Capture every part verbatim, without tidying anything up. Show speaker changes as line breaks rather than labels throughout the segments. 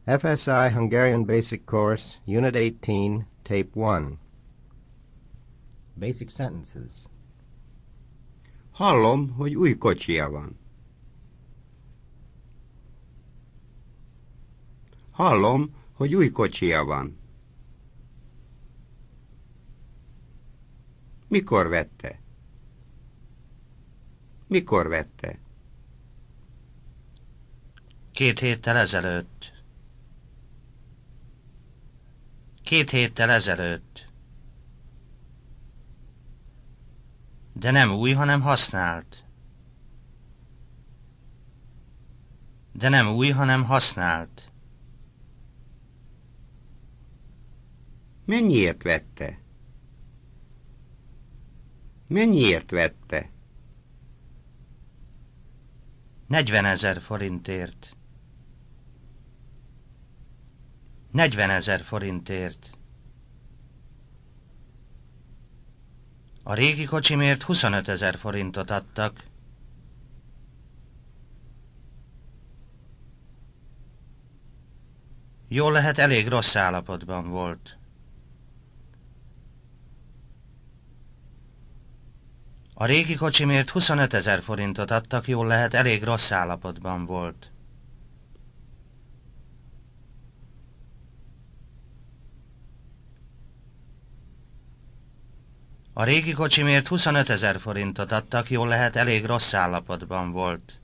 F S I Hungarian Basic Course, Unit eighteen, Tape one. Basic Sentences.
Hallom, hogy új kocsija van. Hallom, hogy új kocsija van. Mikor vette? Mikor vette?
Két héttel ezelőtt. Két héttel ezelőtt. De nem új, hanem használt. De nem új, hanem használt.
Mennyiért vette? Mennyiért vette?
Negyvenezer forintért. Negyvenezer forintért. A régi kocsimért huszonötezer forintot adtak. Jól lehet, elég rossz állapotban volt. A régi kocsimért huszonötezer forintot adtak, jól lehet, elég rossz állapotban volt. A régi kocsimért huszonötezer forintot adtak, jól lehet, elég rossz állapotban volt.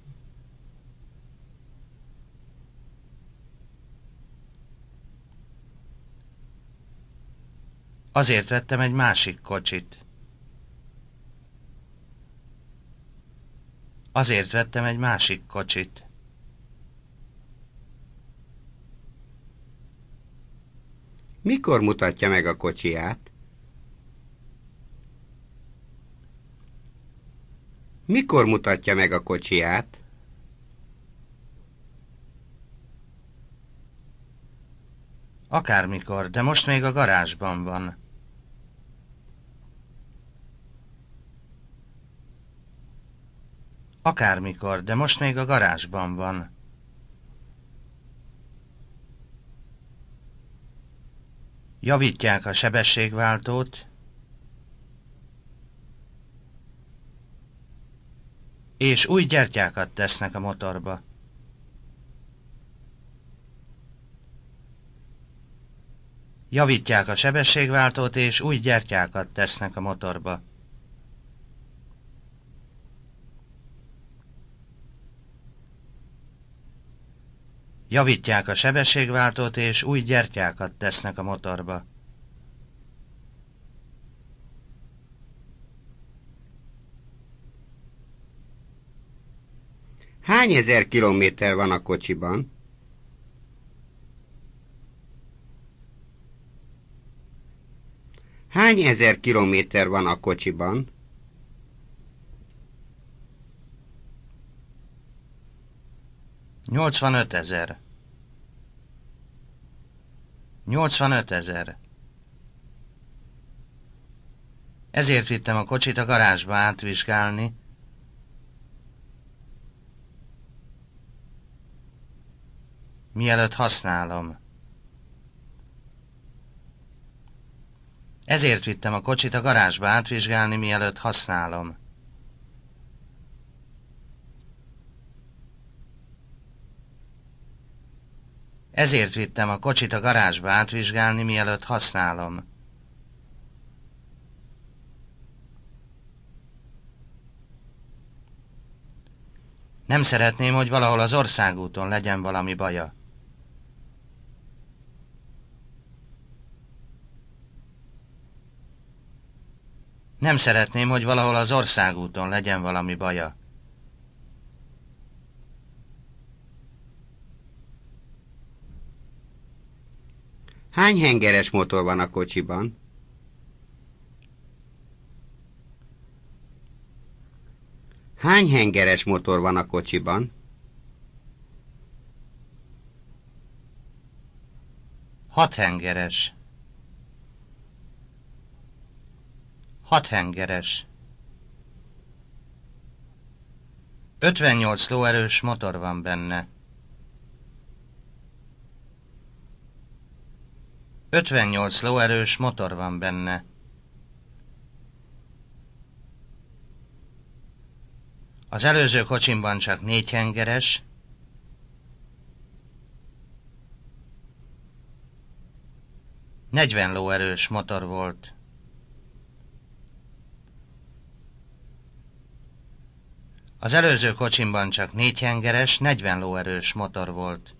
Azért vettem egy másik kocsit. Azért vettem egy másik kocsit.
Mikor mutatja meg a kocsiját? Mikor mutatja meg a kocsiját?
Akármikor, de most még a garázsban van. Akármikor, de most még a garázsban van. Javítják a sebességváltót, és új gyertyákat tesznek a motorba. Javítják a sebességváltót, és új gyertyákat tesznek a motorba. Javítják a sebességváltót, és új gyertyákat tesznek a motorba.
Hány ezer kilométer van a kocsiban? Hány ezer kilométer van a kocsiban?
Nyolcvanöt ezer. Nyolcvanöt ezer. Ezért vittem a kocsit a garázsba átvizsgálni, mielőtt használom. Ezért vittem a kocsit a garázsba átvizsgálni, mielőtt használom. Ezért vittem a kocsit a garázsba átvizsgálni, mielőtt használom. Nem szeretném, hogy valahol az országúton legyen valami baja. Nem szeretném, hogy valahol az országúton legyen valami baja.
Hány hengeres motor van a kocsiban? Hány hengeres motor van a kocsiban?
Hat hengeres. Hat hengeres. ötvennyolc lóerős motor van benne. ötvennyolc lóerős motor van benne. Az előző kocsimban csak négy hengeres, negyven lóerős motor volt. Az előző kocsimban csak négy hengeres, negyven lóerős motor volt.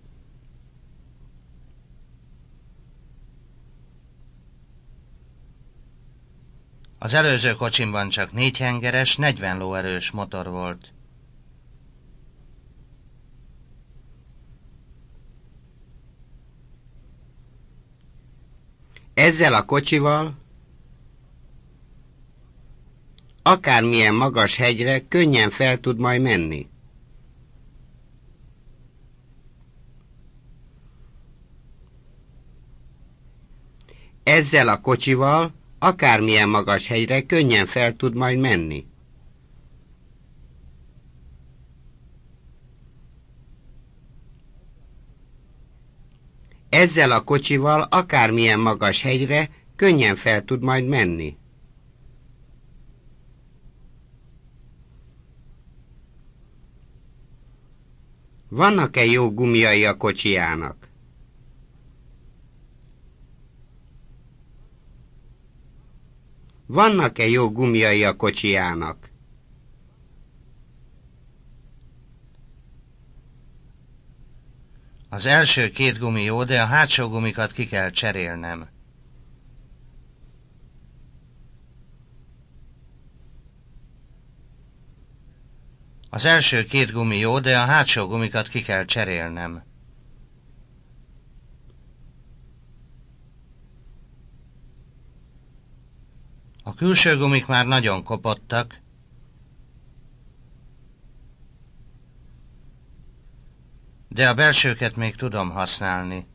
Az előző kocsimban csak négy hengeres, negyven lóerős motor volt.
Ezzel a kocsival akármilyen magas hegyre könnyen fel tud majd menni. Ezzel a kocsival akármilyen magas hegyre könnyen fel tud majd menni. Ezzel a kocsival akármilyen magas hegyre könnyen fel tud majd menni. Vannak-e jó gumiai a kocsijának? Vannak-e jó gumiai a kocsijának?
Az első két gumi jó, de a hátsó gumikat ki kell cserélnem. Az első két gumi jó, de a hátsó gumikat ki kell cserélnem. A külső gumik már nagyon kopottak, de a belsőket még tudom használni.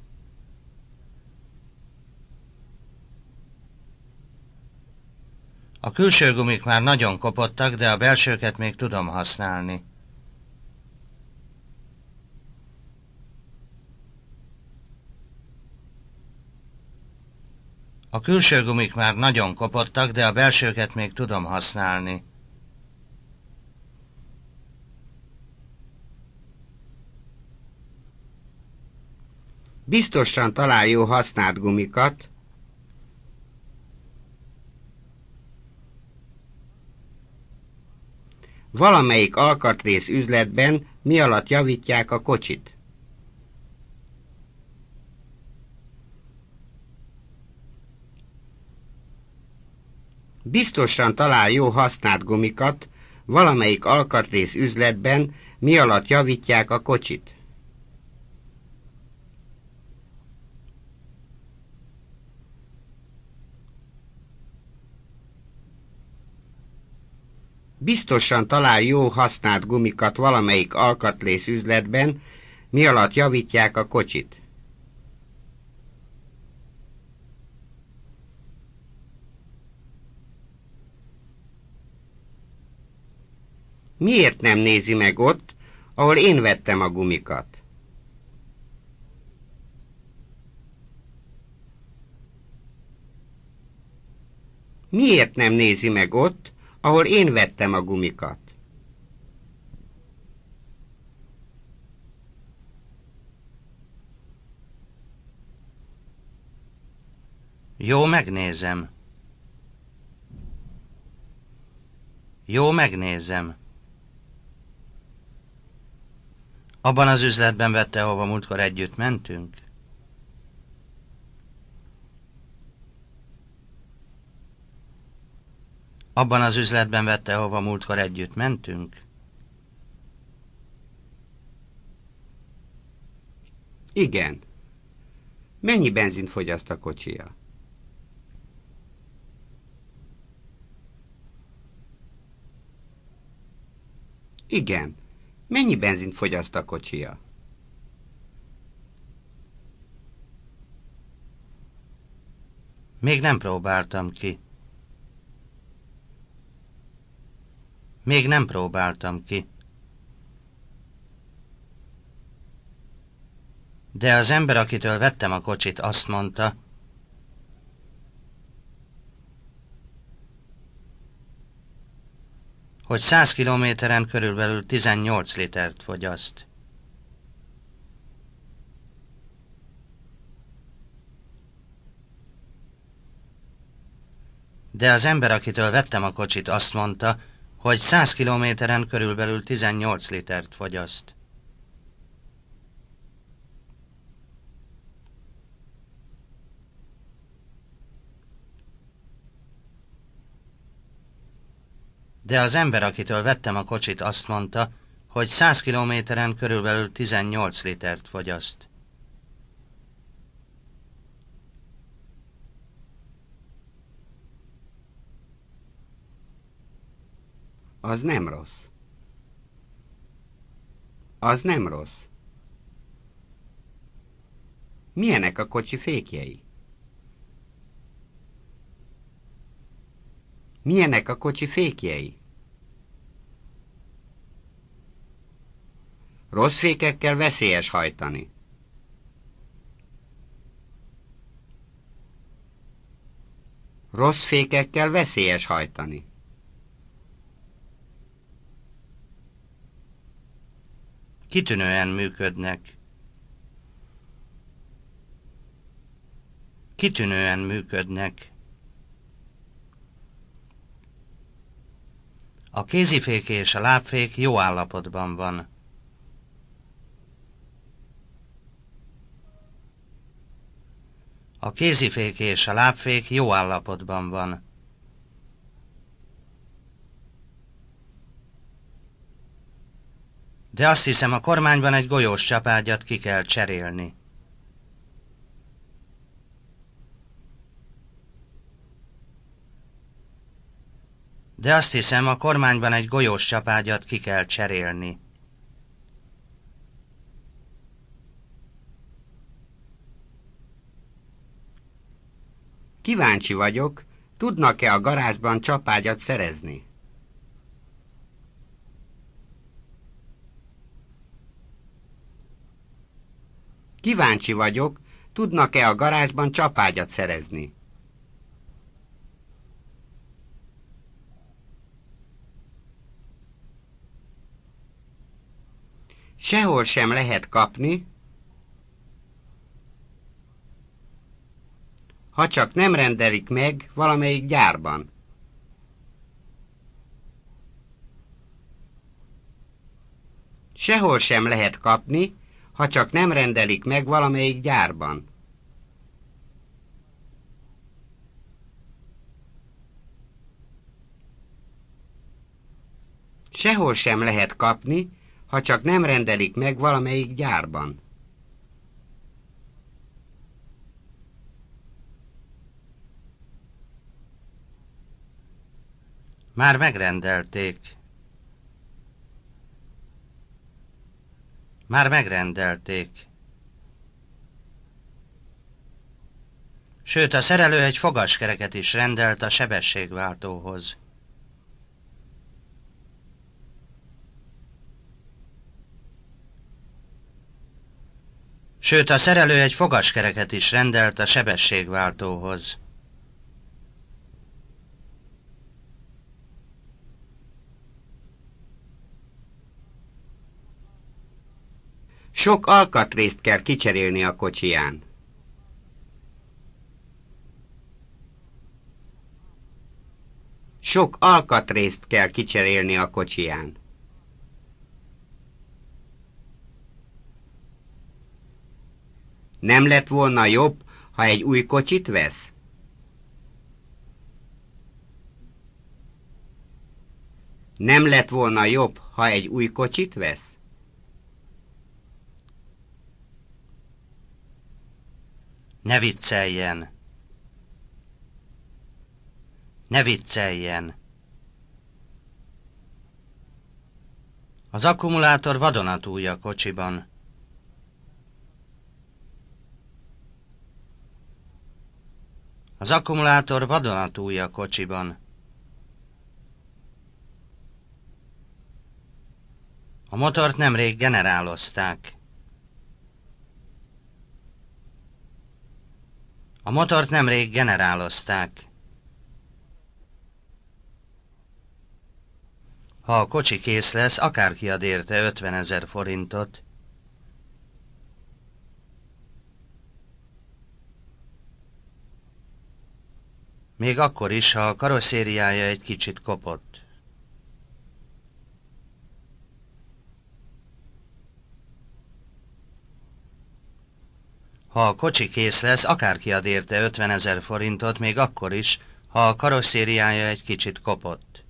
A külső gumik már nagyon kopottak, de a belsőket még tudom használni. A külső gumik már nagyon kopottak, de a belsőket még tudom használni.
Biztosan talál jó használt gumikat, valamelyik alkatrész üzletben, mi alatt javítják a kocsit. Biztosan talál jó használt gumikat, valamelyik alkatrész üzletben, mi alatt javítják a kocsit. Biztosan talál jó használt gumikat valamelyik alkatrész üzletben, mi alatt javítják a kocsit. Miért nem nézi meg ott, ahol én vettem a gumikat? Miért nem nézi meg ott, ahol én vettem a gumikat?
Jó, megnézem. Jó, megnézem. Abban az üzletben vette, ahova múltkor együtt mentünk? Abban az üzletben vette, ahova múltkor együtt mentünk?
Igen. Mennyi benzint fogyaszt a kocsija? Igen. Mennyi benzint fogyaszt a kocsija?
Még nem próbáltam ki. Még nem próbáltam ki. De az ember, akitől vettem a kocsit, azt mondta, hogy száz kilométeren körülbelül tizennyolc litert fogyaszt. De az ember, akitől vettem a kocsit, azt mondta, hogy száz kilométeren körülbelül tizennyolc litert fogyaszt. De az ember, akitől vettem a kocsit, azt mondta, hogy száz kilométeren körülbelül tizennyolc litert fogyaszt.
Az nem rossz. Az nem rossz. Milyenek a kocsi fékjei? Milyenek a kocsi fékjei? Rossz fékekkel veszélyes hajtani. Rossz fékekkel veszélyes hajtani.
Kitűnően működnek. Kitűnően működnek. A kézifék és a lábfék jó állapotban van. A kézifék és a lábfék jó állapotban van. De azt hiszem, a kormányban egy golyós csapágyat ki kell cserélni. De azt hiszem, a kormányban egy golyós csapágyat ki kell cserélni.
Kíváncsi vagyok, tudnak-e a garázsban csapágyat szerezni? Kíváncsi vagyok, tudnak-e a garázsban csapágyat szerezni? Sehol sem lehet kapni, ha csak nem rendelik meg valamelyik gyárban. Sehol sem lehet kapni, ha csak nem rendelik meg valamelyik gyárban. Sehol sem lehet kapni, ha csak nem rendelik meg valamelyik gyárban.
Már megrendelték. Már megrendelték. Sőt, a szerelő egy fogaskereket is rendelt a sebességváltóhoz. Sőt, a szerelő egy fogaskereket is rendelt a sebességváltóhoz.
Sok alkatrészt kell kicserélni a kocsiján. Sok alkatrészt kell kicserélni a kocsiján. Nem lett volna jobb, ha egy új kocsit vesz? Nem lett volna jobb, ha egy új kocsit vesz?
Ne vicceljen! Ne vicceljen! Az akkumulátor vadonatúj a kocsiban. Az akkumulátor vadonatúj a kocsiban. A motort nemrég generálozták. A motort nemrég generálozták. Ha a kocsi kész lesz, akárki ad érte ötvenezer forintot. Még akkor is, ha a karosszériája egy kicsit kopott. Ha a kocsi kész lesz, akárki ad érte ötvenezer forintot, még akkor is, ha a karosszériája egy kicsit kopott.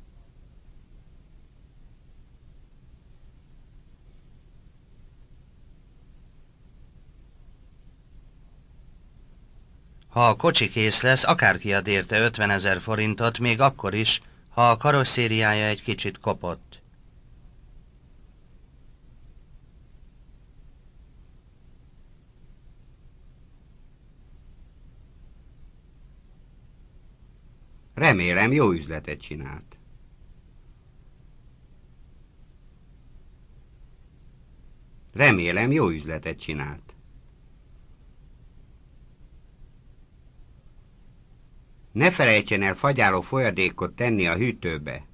Ha a kocsi kész lesz, akárki ad érte ötvenezer forintot, még akkor is, ha a karosszériája egy kicsit kopott.
Remélem, jó üzletet csinált. Remélem, jó üzletet csinált. Ne felejtsen el fagyáló folyadékot tenni a hűtőbe.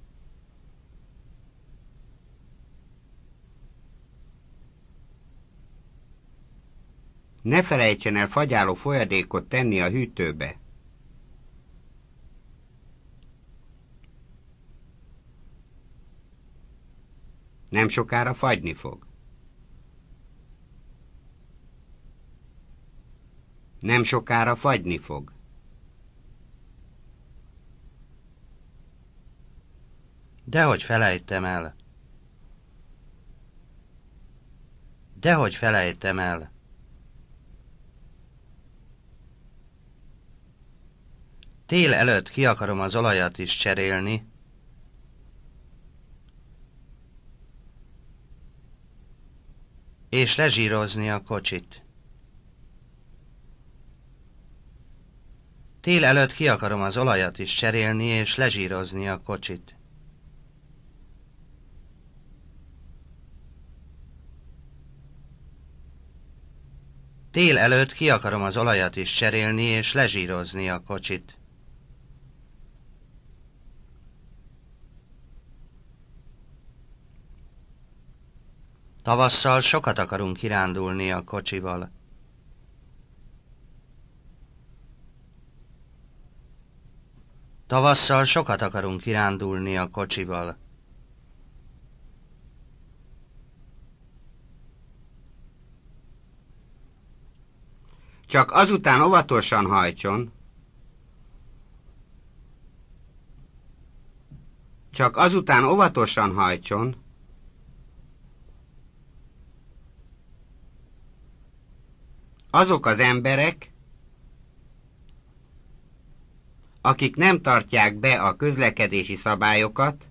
Ne felejtsen el fagyáló folyadékot tenni a hűtőbe. Nem sokára fagyni fog. Nem sokára fagyni fog.
Dehogy felejtem el. Dehogy felejtem el. Tél előtt ki akarom az olajat is cserélni. És lezsírozni a kocsit. Tél előtt ki akarom az olajat is cserélni, és lezsírozni a kocsit. Tél előtt ki akarom az olajat is cserélni, és lezsírozni a kocsit. Tavasszal sokat akarunk kirándulni a kocsival. Tavasszal sokat akarunk kirándulni a kocsival.
Csak azután óvatosan hajtson. Csak azután óvatosan hajtson. Azok az emberek, akik nem tartják be a közlekedési szabályokat,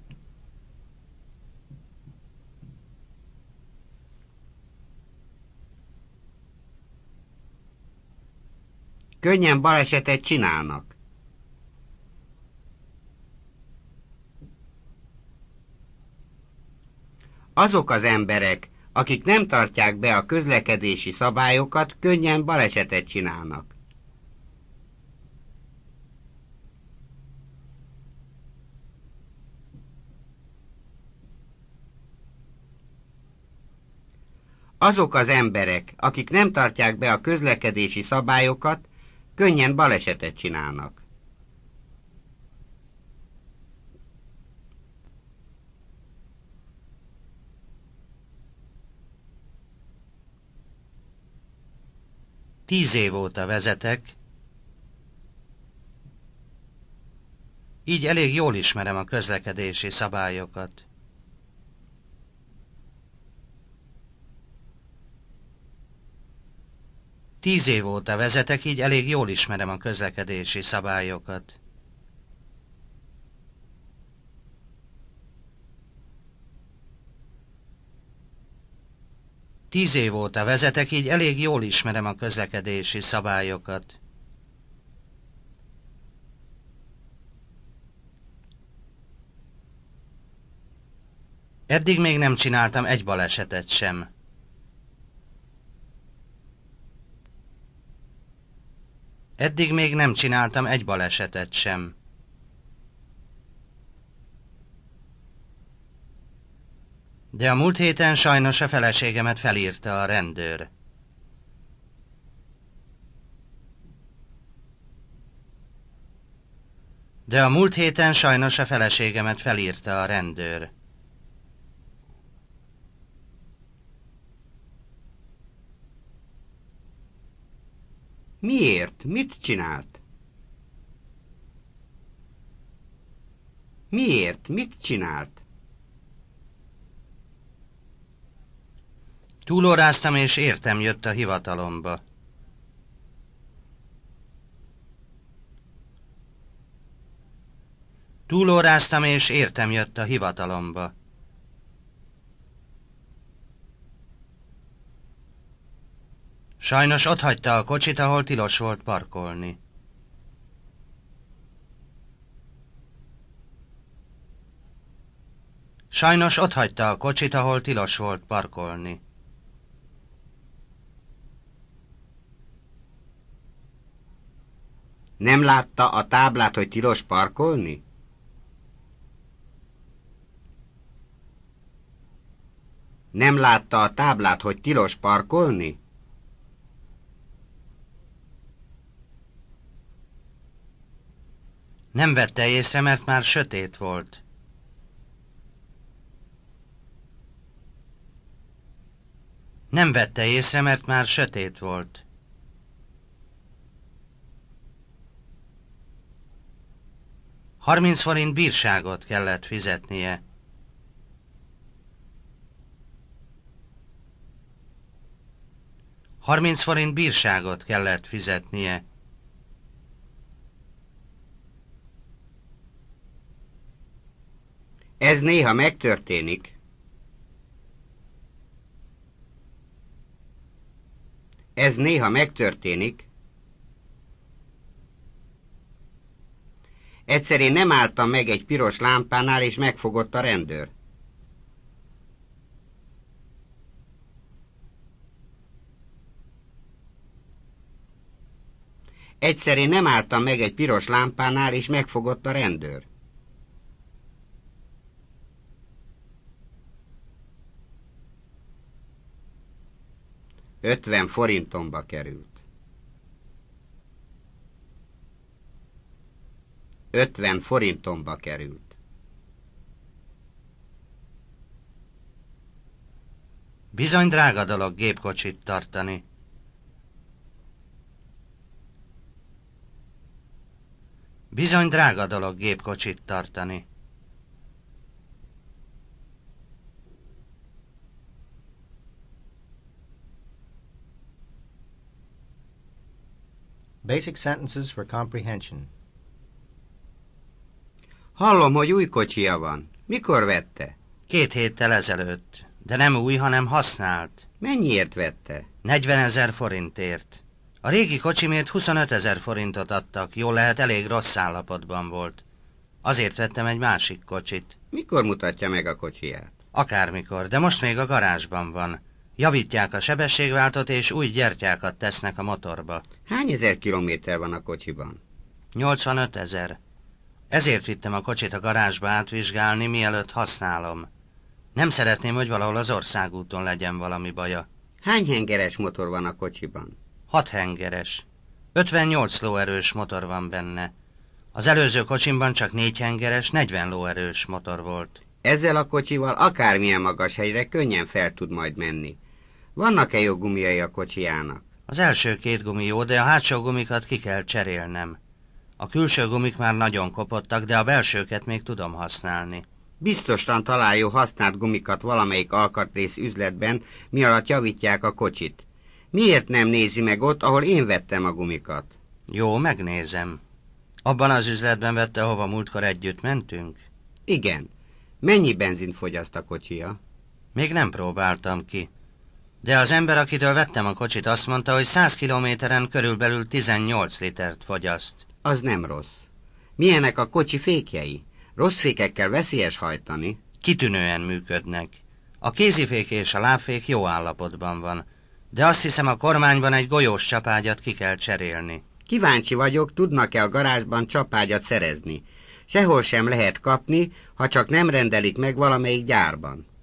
könnyen balesetet csinálnak. Azok az emberek, akik nem tartják be a közlekedési szabályokat, könnyen balesetet csinálnak. Azok az emberek, akik nem tartják be a közlekedési szabályokat, könnyen balesetet csinálnak.
Tíz év óta vezetek, így elég jól ismerem a közlekedési szabályokat. Tíz év óta vezetek, így elég jól ismerem a közlekedési szabályokat. Tíz év óta vezetek, így elég jól ismerem a közlekedési szabályokat. Eddig még nem csináltam egy balesetet sem. Eddig még nem csináltam egy balesetet sem. De a múlt héten sajnos a feleségemet felírta a rendőr. De a múlt héten sajnos a feleségemet felírta a rendőr.
Miért? Mit csinált? Miért? Mit csinált?
Túlóráztam és értem jött a hivatalomba. Túlóráztam és értem jött a hivatalomba. Sajnos otthagyta a kocsit, ahol tilos volt parkolni. Sajnos otthagyta a kocsit, ahol tilos volt parkolni.
Nem látta a táblát, hogy tilos parkolni? Nem látta a táblát, hogy tilos parkolni?
Nem vette észre, mert már sötét volt. Nem vette észre, mert már sötét volt. Harminc forint bírságot kellett fizetnie. Harminc forint bírságot kellett fizetnie.
Ez néha megtörténik. Ez néha megtörténik. Egyszer én nem álltam meg egy piros lámpánál, és megfogott a rendőr. Egyszer én nem álltam meg egy piros lámpánál, és megfogott a rendőr. ötven forintomba került. ötven forintomba került.
Bizony drága dolog gépkocsit tartani. Bizony drága dolog gépkocsit tartani.
Basic sentences for comprehension.
Hallom, hogy új kocsija van. Mikor vette?
Két héttel ezelőtt. De nem új, hanem használt.
Mennyiért vette?
negyvenezer forintért. A régi kocsimért huszonötezer forintot adtak, jól lehet elég rossz állapotban volt. Azért vettem egy másik kocsit.
Mikor mutatja meg a kocsiját?
Akármikor, de most még a garázsban van. Javítják a sebességváltót és új gyertyákat tesznek a motorba.
Hány ezer kilométer van a kocsiban?
nyolcvanöt ezer. Ezért vittem a kocsit a garázsba átvizsgálni, mielőtt használom. Nem szeretném, hogy valahol az országúton legyen valami baja.
Hány hengeres motor van a kocsiban?
Hat hengeres. ötvennyolc lóerős motor van benne. Az előző kocsimban csak négy hengeres, negyven lóerős motor volt.
Ezzel a kocsival akármilyen magas hegyre könnyen fel tud majd menni. Vannak-e jó gumiai a kocsijának?
Az első két gumi jó, de a hátsó gumikat ki kell cserélnem. A külső gumik már nagyon kopottak, de a belsőket még tudom használni.
Biztosan talál jó használt gumikat valamelyik alkatrész üzletben, mi alatt javítják a kocsit. Miért nem nézi meg ott, ahol én vettem a gumikat?
Jó, megnézem. Abban az üzletben vette, hova múltkor együtt mentünk?
Igen. Mennyi benzint fogyaszt a kocsija?
Még nem próbáltam ki. De az ember, akitől vettem a kocsit, azt mondta, hogy száz kilométeren körülbelül tizennyolc litert fogyaszt.
Az nem rossz. Milyenek a kocsi fékjei? Rossz fékekkel veszélyes hajtani?
Kitűnően működnek. A kézifék és a lábfék jó állapotban van, de azt hiszem, a kormányban egy golyós csapágyat ki kell cserélni.
Kíváncsi vagyok, tudnak-e a garázsban csapágyat szerezni. Sehol sem lehet kapni, ha csak nem rendelik meg valamelyik gyárban.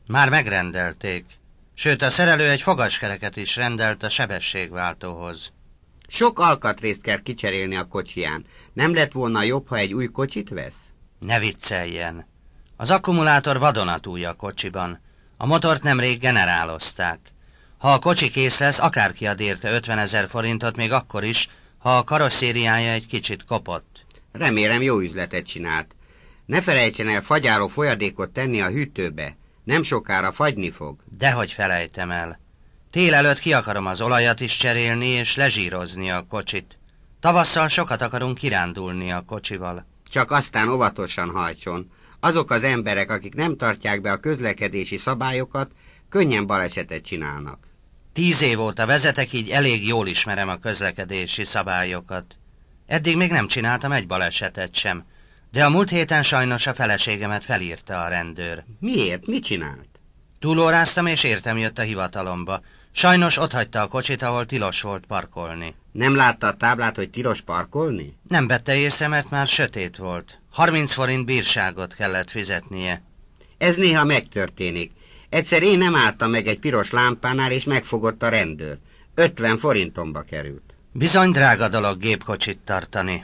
Már megrendelték. Sőt, a szerelő egy fogaskereket is rendelt a sebességváltóhoz.
Sok alkatrészt kell kicserélni a kocsiján. Nem lett volna jobb, ha egy új kocsit vesz?
Ne vicceljen. Az akkumulátor vadonatúj a kocsiban. A motort nemrég generálozták. Ha a kocsi kész lesz, akárki ad érte ötvenezer forintot, még akkor is, ha a karosszériája egy kicsit kopott.
Remélem jó üzletet csinált. Ne felejtsen el fagyáló folyadékot tenni a hűtőbe. Nem sokára fagyni fog.
Dehogy felejtem el. Tél előtt ki akarom az olajat is cserélni és lezsírozni a kocsit. Tavasszal sokat akarunk kirándulni a kocsival.
Csak aztán óvatosan hajtson. Azok az emberek, akik nem tartják be a közlekedési szabályokat, könnyen balesetet csinálnak.
Tíz év óta vezetek, így elég jól ismerem a közlekedési szabályokat. Eddig még nem csináltam egy balesetet sem, de a múlt héten sajnos a feleségemet felírta a rendőr.
Miért? Mit csinált?
Túlóráztam és értem jött a hivatalomba. Sajnos otthagyta a kocsit, ahol tilos volt parkolni.
Nem látta a táblát, hogy tilos parkolni?
Nem vette észre, mert már sötét volt. harminc forint bírságot kellett fizetnie.
Ez néha megtörténik. Egyszer én nem álltam meg egy piros lámpánál, és megfogott a rendőr. ötven forintomba került.
Bizony drága dolog gépkocsit tartani.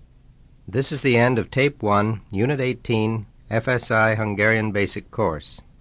This is the end of Tape one, Unit eighteen, F S I Hungarian Basic Course.